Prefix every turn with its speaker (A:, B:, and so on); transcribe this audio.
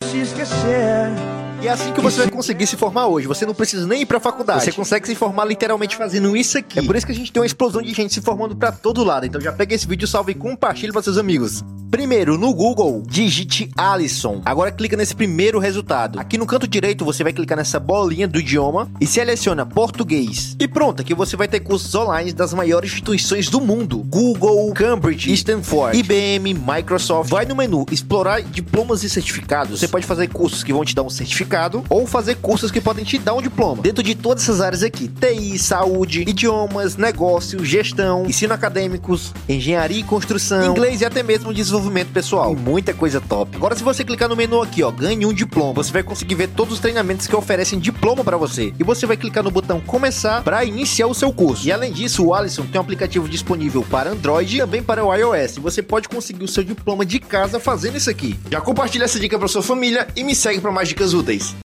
A: se esquecer.
B: E é assim que você vai conseguir se formar hoje. Você não precisa nem ir pra faculdade. Você consegue se formar literalmente fazendo isso aqui. É por isso que a gente tem uma explosão de gente se formando pra todo lado. Então já pega esse vídeo, salve e compartilhe para seus amigos. Primeiro, no Google, digite Alisson. Agora clica nesse primeiro resultado. Aqui no canto direito você vai clicar nessa bolinha do idioma e seleciona português. E pronto, aqui você vai ter cursos online das maiores instituições do mundo. Google, Cambridge, Stanford, IBM, Microsoft. Vai no menu explorar diplomas e certificados. Você pode fazer cursos que vão te dar um certificado ou fazer cursos que podem te dar um diploma. Dentro de todas essas áreas aqui, TI, saúde, idiomas, negócio, gestão, ensino acadêmicos, engenharia e construção, inglês e até mesmo desenvolvimento pessoal. Tem muita coisa top. Agora se você clicar no menu aqui, ó, ganhe um diploma, você vai conseguir ver todos os treinamentos que oferecem diploma para você. E você vai clicar no botão começar para iniciar o seu curso. E além disso, o Alisson tem um aplicativo disponível para Android e também para o iOS. E você pode conseguir o seu diploma de casa fazendo isso aqui. Já compartilha essa dica para sua família e me segue para mais dicas úteis.